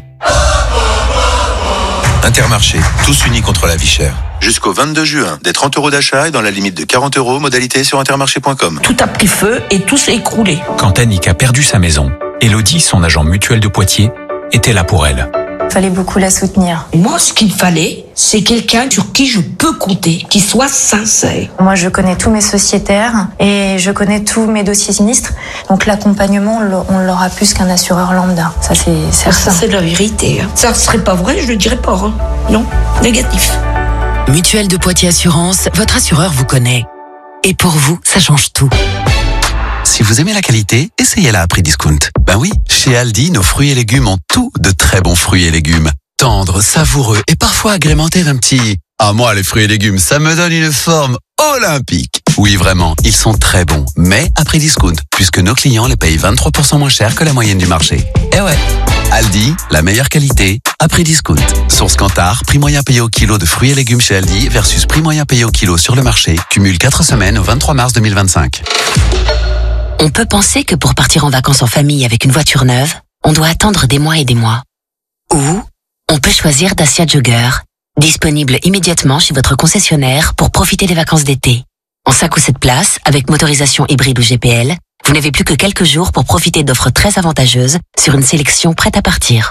Intermarché, tous unis contre la vie chère. Jusqu'au vingt-deux juin, des trente euros d'achat et dans la limite de quarante euros, modalité sur intermarché point com. Tout a pris feu et tout s'est écroulé. Quand Annick a perdu sa maison, Elodie, son agent mutuel de Poitiers, était là pour elle. Il fallait beaucoup la soutenir. Moi, ce qu'il fallait, c'est quelqu'un sur qui je peux compter, qui soit sincère. Moi, je connais tous mes sociétaires et je connais tous mes dossiers sinistres. Donc l'accompagnement, on l'aura plus qu'un assureur lambda. Ça, c'est certain. Ça, c'est de la vérité. Hein. Ça ne serait pas vrai, je le dirais pas. Hein. Non, négatif. Mutuelle de Poitiers Assurance, votre assureur vous connaît. Et pour vous, ça change tout. Si vous aimez la qualité, essayez-la à prix discount. Ben oui, chez Aldi, nos fruits et légumes ont tout de très bons fruits et légumes. Tendres, savoureux et parfois agrémentés d'un petit... Ah moi, les fruits et légumes, ça me donne une forme olympique. Oui, vraiment, ils sont très bons, mais à prix discount, puisque nos clients les payent vingt-trois pour cent moins cher que la moyenne du marché. Eh ouais, Aldi, la meilleure qualité, à prix discount. Source Kantar, prix moyen payé au kilo de fruits et légumes chez Aldi versus prix moyen payé au kilo sur le marché, cumule quatre semaines au vingt-trois mars deux mille vingt-cinq. On peut penser que pour partir en vacances en famille avec une voiture neuve, on doit attendre des mois et des mois. Ou on peut choisir Dacia Jogger, disponible immédiatement chez votre concessionnaire pour profiter des vacances d'été. En cinq ou sept places, avec motorisation hybride ou G P L, vous n'avez plus que quelques jours pour profiter d'offres très avantageuses sur une sélection prête à partir.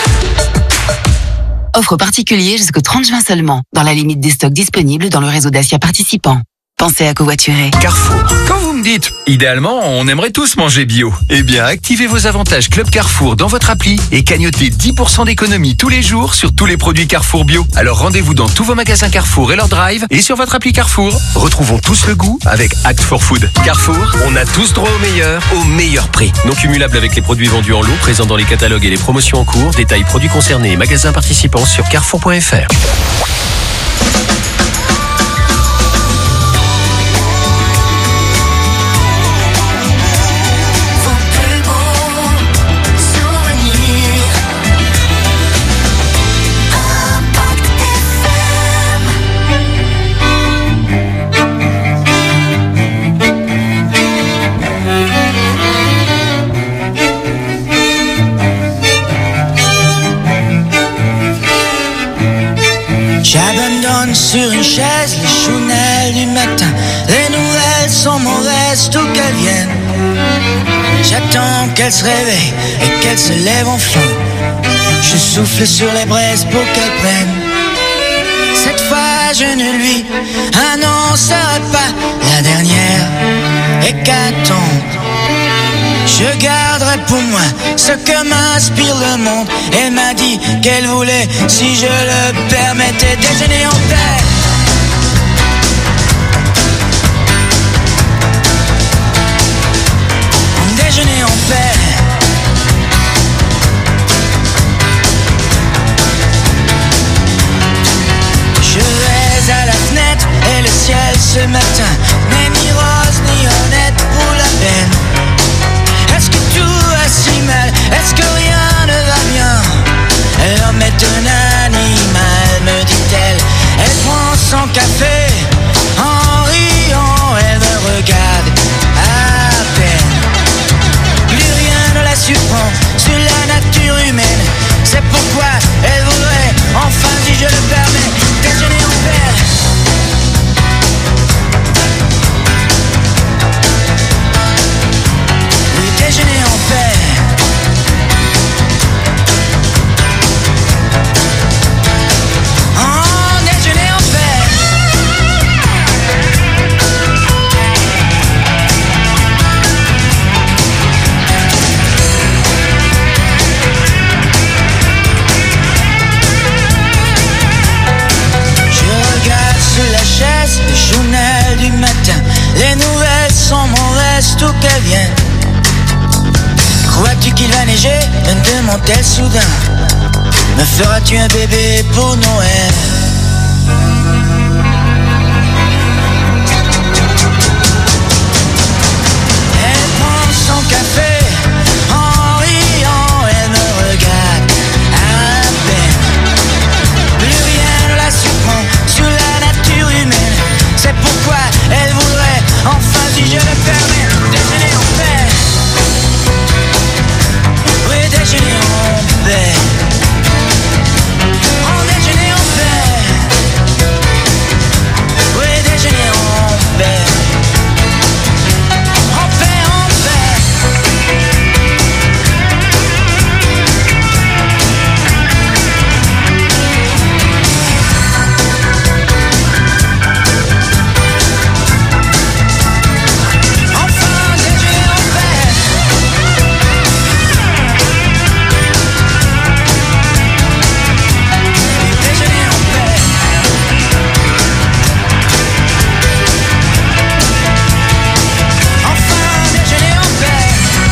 Offre particulier jusqu'au trente juin seulement, dans la limite des stocks disponibles dans le réseau Dacia participant. Pensez à covoiturer. Carrefour. Quand vous me dites, idéalement, on aimerait tous manger bio. Eh bien, activez vos avantages Club Carrefour dans votre appli et cagnotez dix pour cent d'économie tous les jours sur tous les produits Carrefour bio. Alors rendez-vous dans tous vos magasins Carrefour et leur drive et sur votre appli Carrefour. Retrouvons tous le goût avec Act for Food. Carrefour, on a tous droit au meilleur, au meilleur prix. Non cumulable avec les produits vendus en lot, présents dans les catalogues et les promotions en cours. Détails produits concernés et magasins participants sur carrefour point f r. J'abandonne sur une chaise les chounelles du matin. Les nouvelles sont mauvaises, tout qu'elles viennent. J'attends qu'elle se réveille et qu'elle se lève enfin. Je souffle sur les braises pour qu'elle prenne. Cette fois je ne lui annoncerai pas la dernière hécatombe. Je garderai pour moi ce que m'inspire le monde. Elle m'a dit qu'elle voulait, si je le permettais, déjeuner en paix. Déjeuner en paix. Je vais à la fenêtre et le ciel ce matin n'est ni rose ni honnête pour la peine. Est-ce que tout va si mal? Est-ce que rien ne va bien? L'homme est un animal, me dit-elle. Elle prend son café en riant, elle me regarde à peine. Plus rien ne la surprend sur la nature humaine. C'est pourquoi elle voudrait, enfin si je le permets, déjeuner en paix. Déjeuner en paix. Oh, déjeuner en paix. Je regarde sur la chaise le journal du matin. Les nouvelles sont mauvaises, tout qu'elles viennent. Crois-tu qu'il va neiger? Me demande-t-elle soudain. Me feras-tu un bébé pour Noël? Elle prend son café en riant, elle me regarde à peine. Plus rien ne la surprend sur la nature humaine. C'est pourquoi elle voudrait, enfin si je le permets, déjeuner en paix. Oui, déjeuner en paix. Oh, déjeuner en paix. Oui, déjeuner en paix. En paix, en paix. Enfin, déjeuner en paix. Déjeuner en paix. Enfin, déjeuner en paix.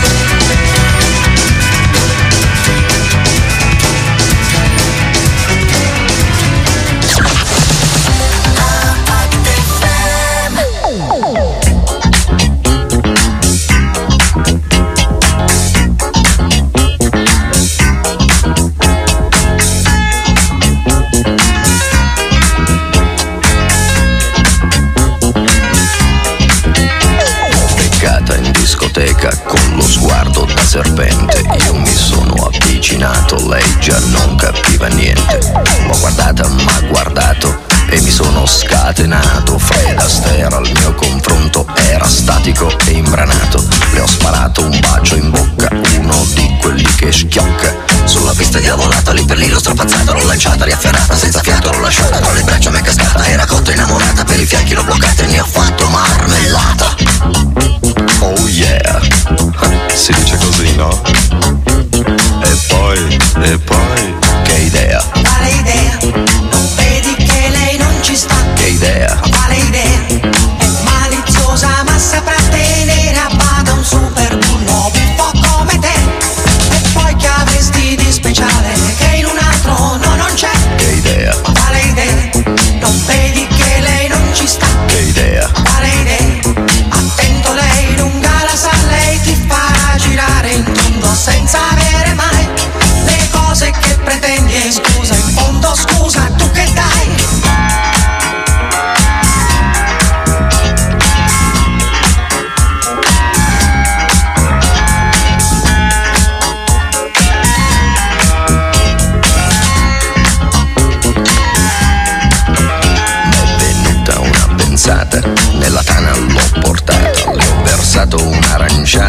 Beccata in discoteca con lo sguardo da serpente. Io mi sono avvicinato, lei già non capiva niente. L'ho guardata, m'ha guardato e mi sono scatenato. Fred Astaire al mio confronto era statico e imbranato. Le ho sparato un bacio in bocca, uno di quelli che schiocca. Sulla pista diavolata, lì per lì l'ho strappazzata, l'ho lanciata, riafferrata, senza fiato l'ho lasciata. Tra le braccia m'è cascata, era cotta innamorata, per i fianchi l'ho bloccata e ne ho fatto marmellata. Oh yeah, si dice così, no? E poi, e poi, che idea? Quale idea? Non vedi che lei non ci sta? Che idea? Quale idea? È maliziosa ma saprà tenere a bada un super bullo un po' come te. E poi che avresti di speciale che in un altro no non c'è? Che idea? Quale idea? Non vedi che lei non ci sta? Che idea? Quale idea? Attento, lei lunga la sa, lei ti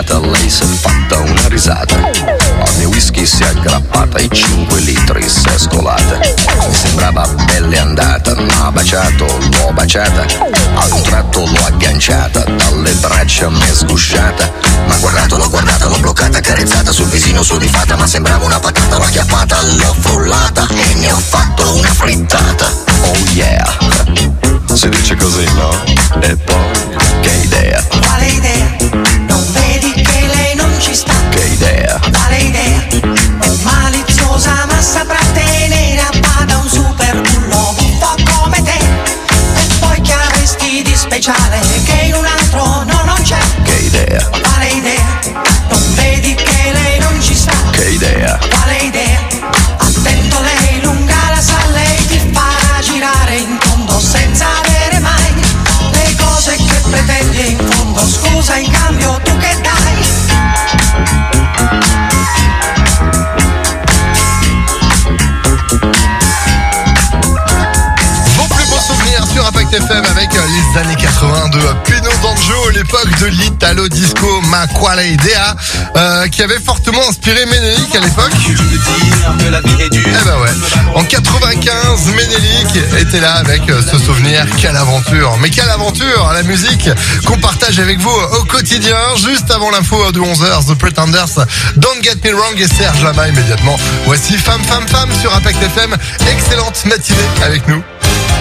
scappata, lei si è fatta una risata. Al mio whisky si è aggrappata e cinque litri si è scolata. Mi sembrava bella andata, ma baciato, l'ho baciata. Ad un tratto l'ho agganciata, dalle braccia mi è sgusciata. Ma guardato, l'ho guardata, l'ho bloccata, carezzata sul visino sudifata. Ma sembrava una patata, l'ho acchiappata, l'ho frullata e ne ho fatto una frittata. Oh yeah, si dice così, no? E poi, che idea? Quale idea? Non vedi che lei non ci sta? Che idea? Quale idea? È maliziosa ma saprà tenere a bada un super bullo un po' come te. E poi che avresti di speciale che in un altro no non c'è? Che idea? Quale idea? Non vedi che lei non ci sta? Che idea? Quale idea? Attento, lei lunga la sa, lei ti farà girare in tondo senza avere mai le cose che pretendi in fondo. Scusa, in cambio tu che dai? Vos plus beaux souvenirs sur Impact F M avec les années quatre-vingts de Pino D'Angio, l'époque de l'Italo Disco, Ma Quale Idea, euh, qui avait fortement inspiré Ménélique à l'époque. Eh ben ouais. En quatre-vingt-quinze, Ménélique était là avec euh, ce souvenir. Quelle aventure. Mais quelle aventure, la musique qu'on partage avec vous au quotidien. Juste avant l'info de onze heures, The Pretenders, Don't Get Me Wrong et Serge Lama immédiatement. Voici Femme, Femme, Femme sur Impact F M. Excellente matinée avec nous.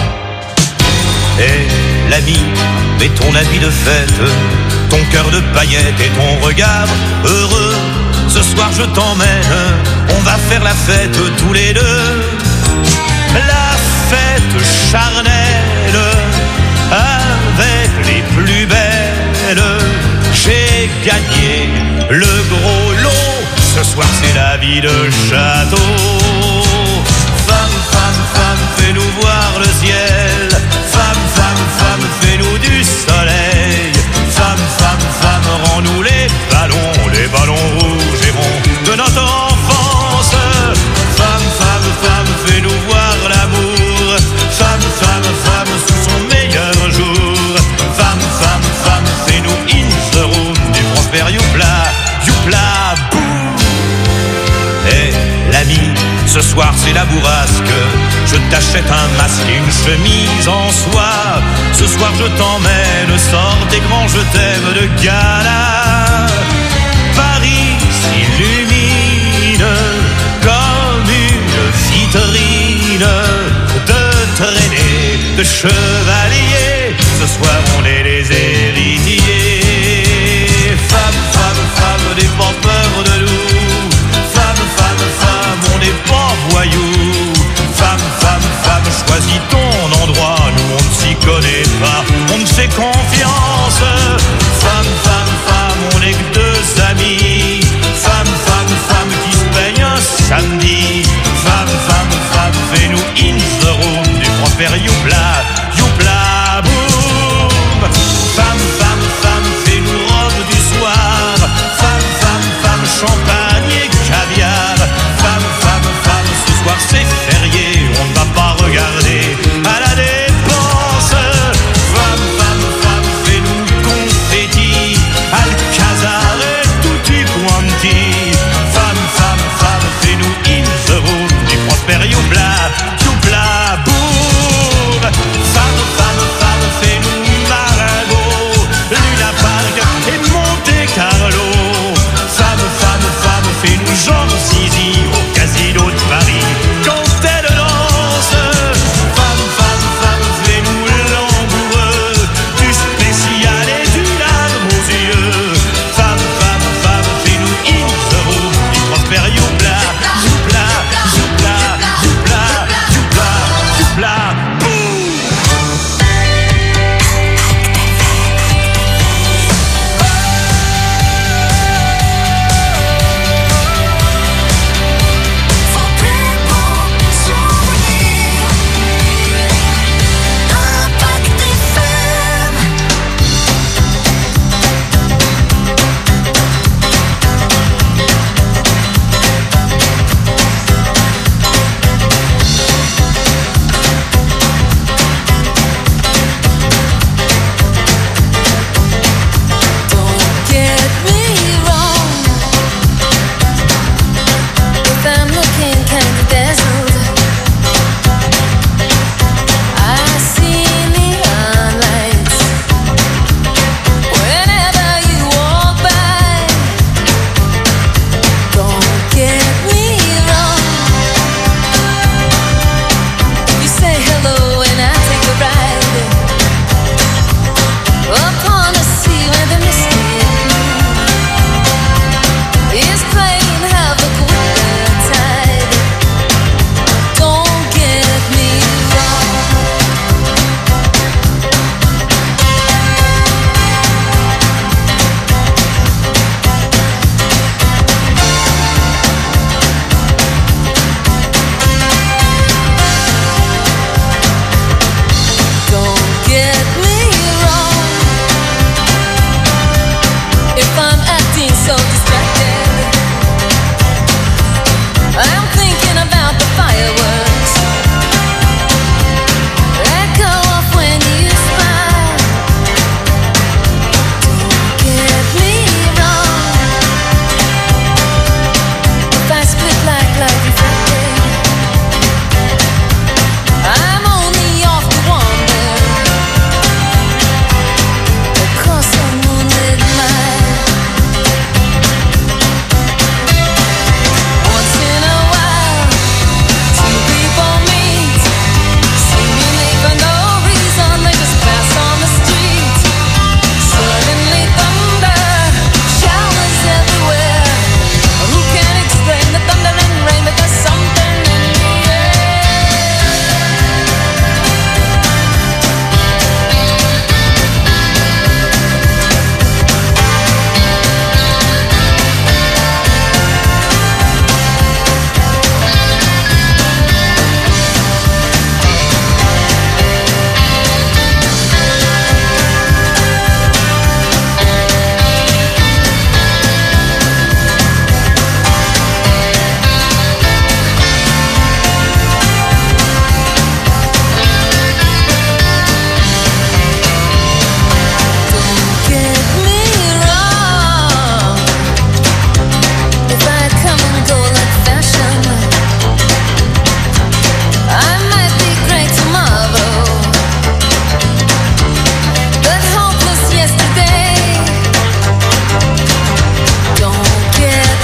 Et l'ami, mets ton habit de fête, ton cœur de paillettes et ton regard heureux. Ce soir je t'emmène, on va faire la fête tous les deux. La fête charnelle, avec les plus belles. J'ai gagné le gros lot, ce soir c'est la vie de château. Femme, femme, femme, fais-nous voir le ciel. Femme, femme, femme, fais-nous du soleil. Femme, femme, femme, rends-nous les ballons, les ballons rouges et ronds de notre enfance. Femme, femme, femme, fais-nous voir l'amour. Femme, femme, femme, sous son meilleur jour. Femme, femme, femme, fais-nous in the room du Prosper Youpla, Youpla, boum. Et l'ami, ce soir c'est la bourrasque. Je t'achète un masque et une chemise en soie. Ce soir je t'emmène, sors tes grands je t'aime de gala. Paris s'illumine comme une vitrine de traînées de chevaliers. Ce soir